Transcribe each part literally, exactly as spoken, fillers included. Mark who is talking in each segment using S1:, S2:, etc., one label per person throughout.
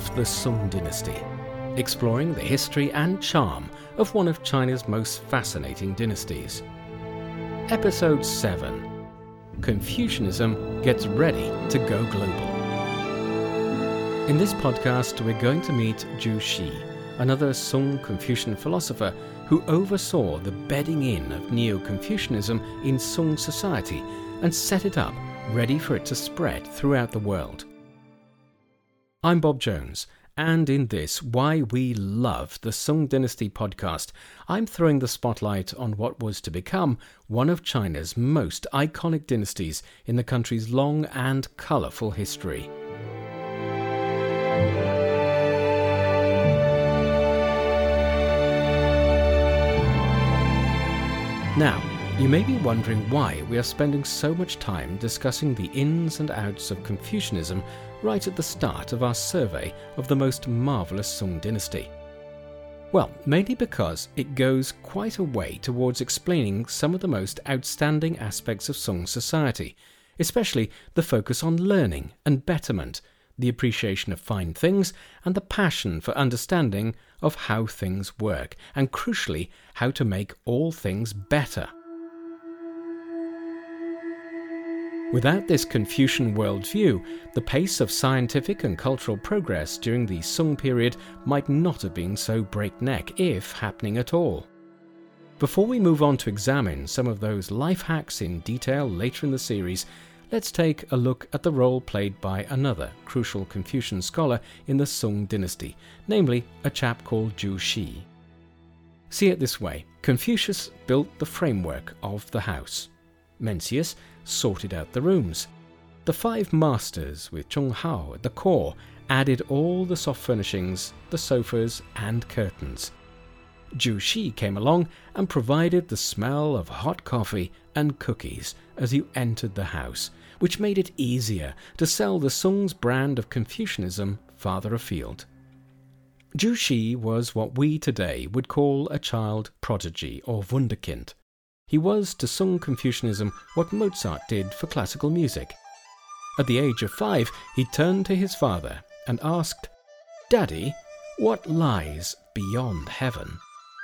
S1: of the Song dynasty, exploring the history and charm of one of China's most fascinating dynasties. Episode seven. Confucianism gets ready to go global. In this podcast, we're going to meet Zhu Xi, another Song Confucian philosopher who oversaw the bedding in of Neo-Confucianism in Song society and set it up, ready for it to spread throughout the world. I'm Bob Jones, and in this Why We Love the Song Dynasty podcast, I'm throwing the spotlight on what was to become one of China's most iconic dynasties in the country's long and colourful history. Now, you may be wondering why we are spending so much time discussing the ins and outs of Confucianism right at the start of our survey of the most marvellous Song dynasty. Well, mainly because it goes quite a way towards explaining some of the most outstanding aspects of Song society, especially the focus on learning and betterment, the appreciation of fine things, and the passion for understanding of how things work, and crucially, how to make all things better. Without this Confucian worldview, the pace of scientific and cultural progress during the Song period might not have been so breakneck, if happening at all. Before we move on to examine some of those life hacks in detail later in the series, let's take a look at the role played by another crucial Confucian scholar in the Song dynasty, namely a chap called Zhu Xi. See it this way: Confucius built the framework of the house. Mencius sorted out the rooms. The five masters, with Zhong Hao at the core, added all the soft furnishings, the sofas and curtains. Zhu Xi came along and provided the smell of hot coffee and cookies as you entered the house, which made it easier to sell the Song's brand of Confucianism farther afield. Zhu Xi was what we today would call a child prodigy or wunderkind. He was to Song Confucianism what Mozart did for classical music. At the age of five, he turned to his father and asked, "Daddy, what lies beyond heaven?"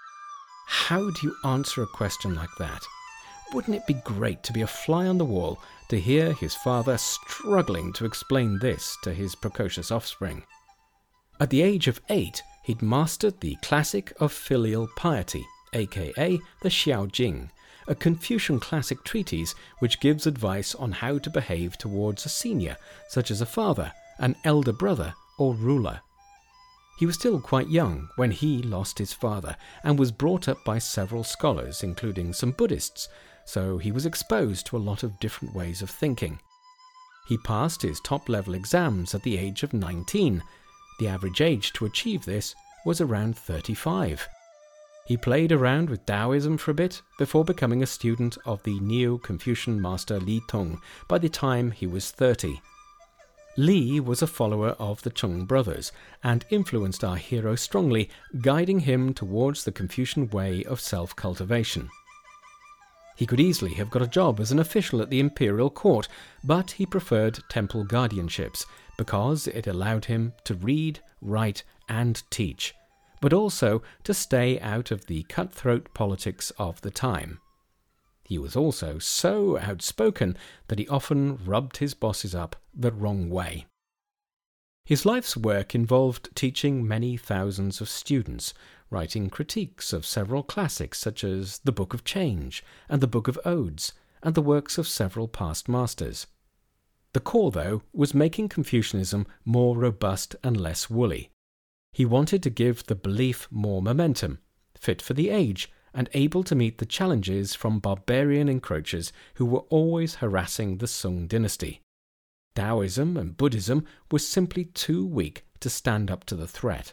S1: How do you answer a question like that? Wouldn't it be great to be a fly on the wall to hear his father struggling to explain this to his precocious offspring? At the age of eight, he'd mastered the classic of filial piety, aka the Xiao Jing, a Confucian classic treatise which gives advice on how to behave towards a senior, such as a father, an elder brother, or ruler. He was still quite young when he lost his father and was brought up by several scholars, including some Buddhists, so he was exposed to a lot of different ways of thinking. He passed his top-level exams at the age of nineteen. The average age to achieve this was around thirty-five. He played around with Taoism for a bit before becoming a student of the Neo-Confucian master Li Tong by the time he was thirty. Li was a follower of the Chung brothers and influenced our hero strongly, guiding him towards the Confucian way of self-cultivation. He could easily have got a job as an official at the imperial court, but he preferred temple guardianships because it allowed him to read, write, and teach, but also to stay out of the cutthroat politics of the time. He was also so outspoken that he often rubbed his bosses up the wrong way. His life's work involved teaching many thousands of students, writing critiques of several classics such as the Book of Change and the Book of Odes, and the works of several past masters. The core, though, was making Confucianism more robust and less woolly. He wanted to give the belief more momentum, fit for the age, and able to meet the challenges from barbarian encroachers who were always harassing the Song dynasty. Taoism and Buddhism were simply too weak to stand up to the threat.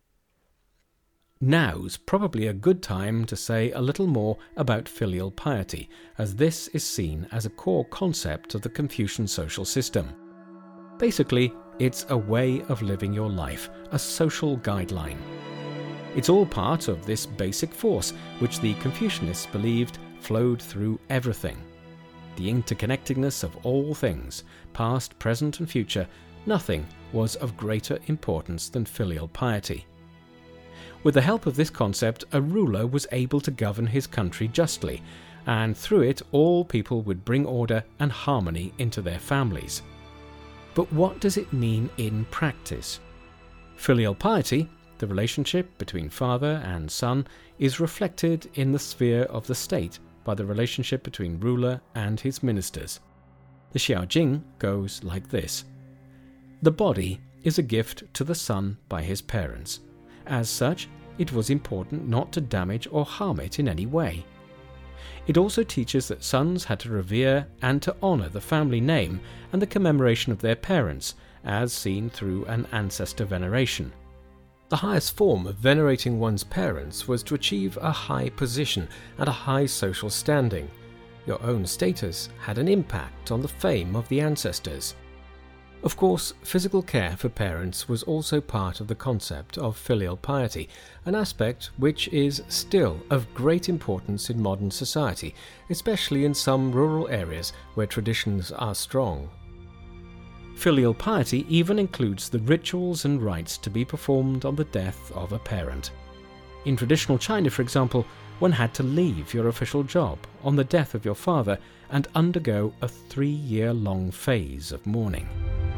S1: Now's probably a good time to say a little more about filial piety, as this is seen as a core concept of the Confucian social system. Basically, it's a way of living your life, a social guideline. It's all part of this basic force which the Confucianists believed flowed through everything. The interconnectedness of all things, past, present and future, nothing was of greater importance than filial piety. With the help of this concept, a ruler was able to govern his country justly, and through it all people would bring order and harmony into their families. But what does it mean in practice? Filial piety, the relationship between father and son, is reflected in the sphere of the state by the relationship between ruler and his ministers. The Xiao Jing goes like this: the body is a gift to the son by his parents. As such, it was important not to damage or harm it in any way. It also teaches that sons had to revere and to honor the family name and the commemoration of their parents, as seen through an ancestor veneration. The highest form of venerating one's parents was to achieve a high position and a high social standing. Your own status had an impact on the fame of the ancestors. Of course, physical care for parents was also part of the concept of filial piety, an aspect which is still of great importance in modern society, especially in some rural areas where traditions are strong. Filial piety even includes the rituals and rites to be performed on the death of a parent. In traditional China, for example, one had to leave your official job on the death of your father and undergo a three-year-long phase of mourning.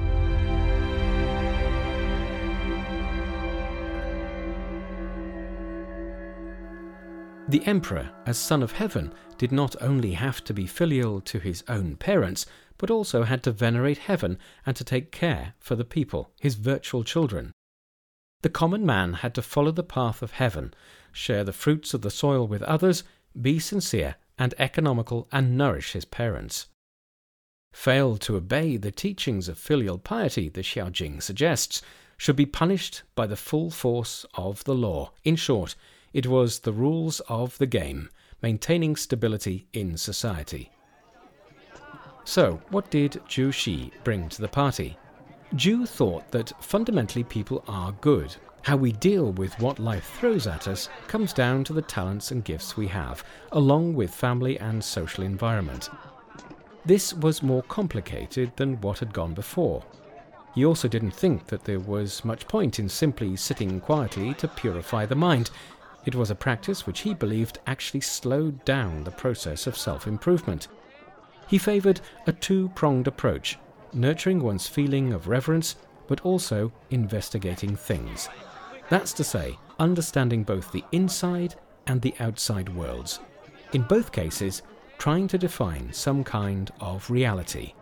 S1: The emperor, as son of heaven, did not only have to be filial to his own parents, but also had to venerate heaven and to take care for the people, his virtual children. The common man had to follow the path of heaven, share the fruits of the soil with others, be sincere and economical, and nourish his parents. Fail to obey the teachings of filial piety, the Xiao Jing suggests, should be punished by the full force of the law. In short, it was the rules of the game, maintaining stability in society. So, what did Zhu Xi bring to the party? Zhu thought that fundamentally people are good. How we deal with what life throws at us comes down to the talents and gifts we have, along with family and social environment. This was more complicated than what had gone before. He also didn't think that there was much point in simply sitting quietly to purify the mind. It was a practice which he believed actually slowed down the process of self-improvement. He favoured a two-pronged approach, nurturing one's feeling of reverence, but also investigating things. That's to say, understanding both the inside and the outside worlds. In both cases, trying to define some kind of reality.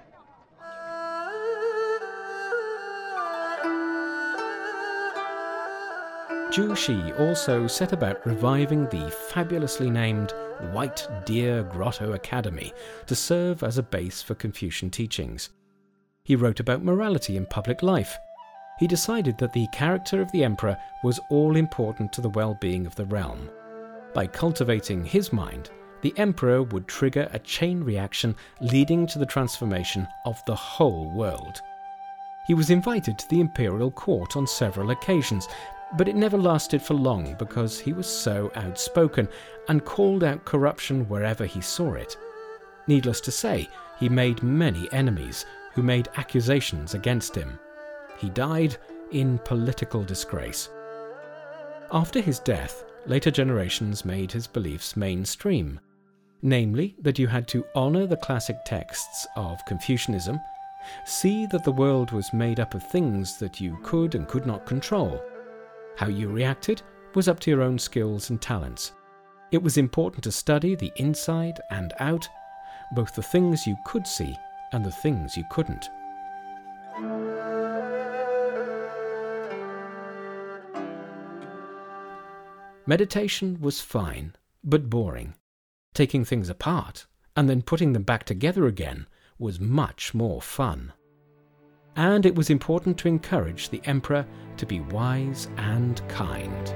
S1: Zhu Xi also set about reviving the fabulously named White Deer Grotto Academy to serve as a base for Confucian teachings. He wrote about morality in public life. He decided that the character of the emperor was all important to the well-being of the realm. By cultivating his mind, the emperor would trigger a chain reaction leading to the transformation of the whole world. He was invited to the imperial court on several occasions, but it never lasted for long because he was so outspoken and called out corruption wherever he saw it. Needless to say, he made many enemies who made accusations against him. He died in political disgrace. After his death, later generations made his beliefs mainstream, namely that you had to honor the classic texts of Confucianism, see that the world was made up of things that you could and could not control. How you reacted was up to your own skills and talents. It was important to study the inside and out, both the things you could see and the things you couldn't. Meditation was fine, but boring. Taking things apart and then putting them back together again was much more fun. And it was important to encourage the emperor to be wise and kind.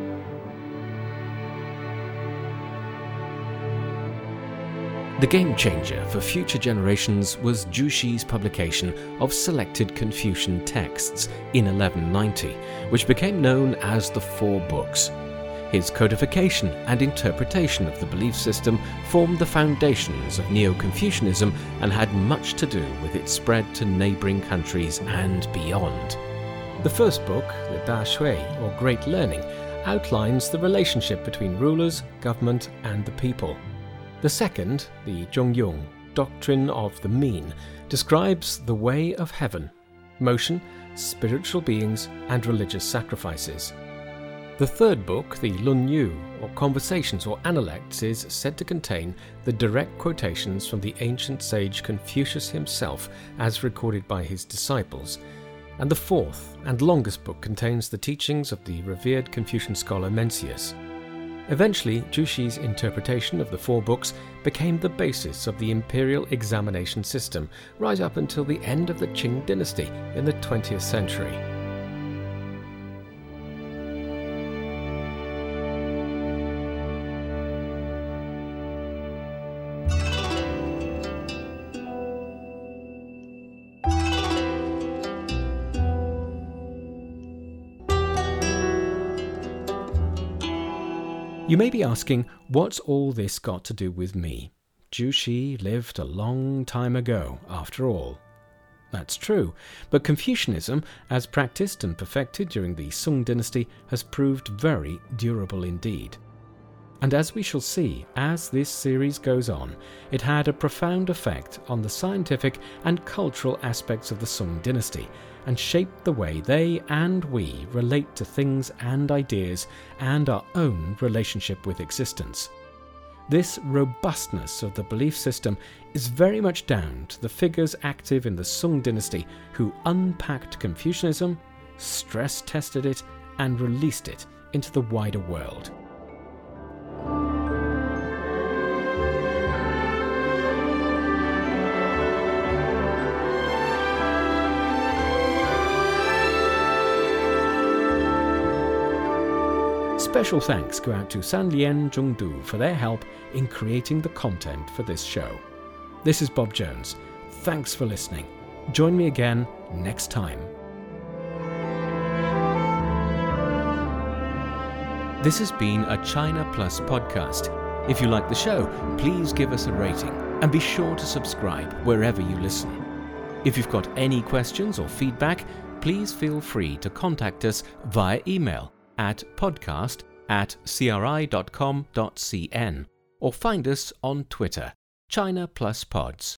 S1: The game changer for future generations was Zhu Xi's publication of selected Confucian texts in eleven ninety, which became known as the Four Books. His codification and interpretation of the belief system formed the foundations of Neo-Confucianism and had much to do with its spread to neighbouring countries and beyond. The first book, the Da Shui, or Great Learning, outlines the relationship between rulers, government, and the people. The second, the Zhongyong, Doctrine of the Mean, describes the way of heaven, motion, spiritual beings, and religious sacrifices. The third book, the Lun Yu, or Conversations or Analects, is said to contain the direct quotations from the ancient sage Confucius himself as recorded by his disciples. And the fourth and longest book contains the teachings of the revered Confucian scholar Mencius. Eventually, Juxi's interpretation of the four books became the basis of the imperial examination system right up until the end of the Qing dynasty in the twentieth century. You may be asking, what's all this got to do with me? Juxi lived a long time ago, after all. That's true, but Confucianism, as practiced and perfected during the Sung dynasty, has proved very durable indeed. And as we shall see as this series goes on, it had a profound effect on the scientific and cultural aspects of the Sung dynasty, and shaped the way they and we relate to things and ideas and our own relationship with existence. This robustness of the belief system is very much down to the figures active in the Sung dynasty who unpacked Confucianism, stress-tested it, and released it into the wider world. Special thanks go out to Sanlian Zhongdu for their help in creating the content for this show. This is Bob Jones. Thanks for listening. Join me again next time. This has been a China Plus podcast. If you like the show, please give us a rating and be sure to subscribe wherever you listen. If you've got any questions or feedback, please feel free to contact us via email at podcast at c r i dot com dot c n or find us on Twitter, China Plus Pods.